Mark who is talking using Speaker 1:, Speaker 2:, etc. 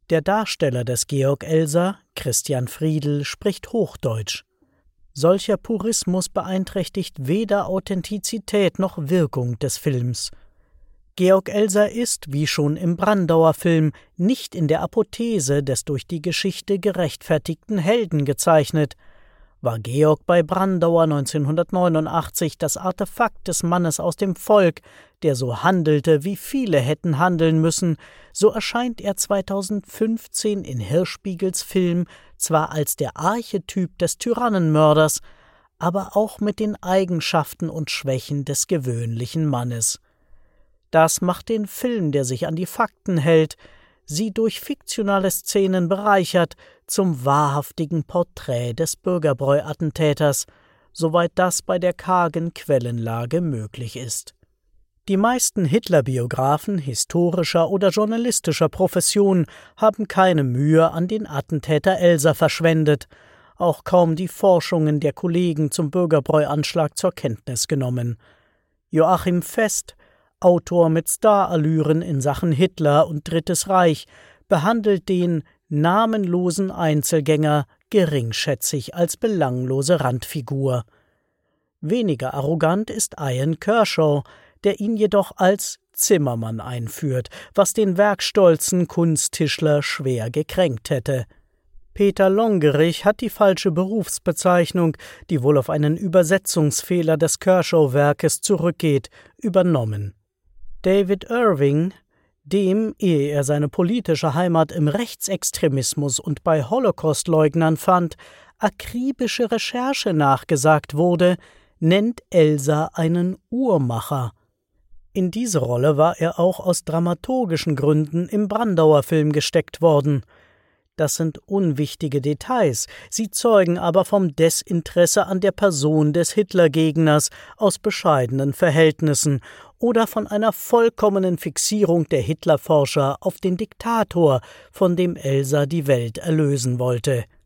Speaker 1: Der Darsteller des Georg Elser, Christian Friedl, spricht Hochdeutsch. Solcher Purismus beeinträchtigt weder Authentizität noch Wirkung des Films. Georg Elser ist, wie schon im Brandauer Film, nicht in der Apothese des durch die Geschichte gerechtfertigten Helden gezeichnet. War Georg bei Brandauer 1989 das Artefakt des Mannes aus dem Volk, der so handelte, wie viele hätten handeln müssen, so erscheint er 2015 in Hirschbiegels Film zwar als der Archetyp des Tyrannenmörders, aber auch mit den Eigenschaften und Schwächen des gewöhnlichen Mannes. Das macht den Film, der sich an die Fakten hält, sie durch fiktionale Szenen bereichert, zum wahrhaftigen Porträt des Bürgerbräu-Attentäters, soweit das bei der kargen Quellenlage möglich ist. Die meisten Hitler-Biografen historischer oder journalistischer Profession haben keine Mühe an den Attentäter Elser verschwendet, auch kaum die Forschungen der Kollegen zum Bürgerbräu-Anschlag zur Kenntnis genommen. Joachim Fest, Autor mit Starallüren in Sachen Hitler und Drittes Reich, behandelt den namenlosen Einzelgänger geringschätzig als belanglose Randfigur. Weniger arrogant ist Ian Kershaw, der ihn jedoch als Zimmermann einführt, was den werkstolzen Kunsttischler schwer gekränkt hätte. Peter Longerich hat die falsche Berufsbezeichnung, die wohl auf einen Übersetzungsfehler des Kershaw-Werkes zurückgeht, übernommen. David Irving, dem, ehe er seine politische Heimat im Rechtsextremismus und bei Holocaustleugnern fand, akribische Recherche nachgesagt wurde, nennt Elser einen Uhrmacher. In diese Rolle war er auch aus dramaturgischen Gründen im Brandauer Film gesteckt worden. Das sind unwichtige Details, sie zeugen aber vom Desinteresse an der Person des Hitlergegners aus bescheidenen Verhältnissen oder von einer vollkommenen Fixierung der Hitlerforscher auf den Diktator, von dem Elser die Welt erlösen wollte.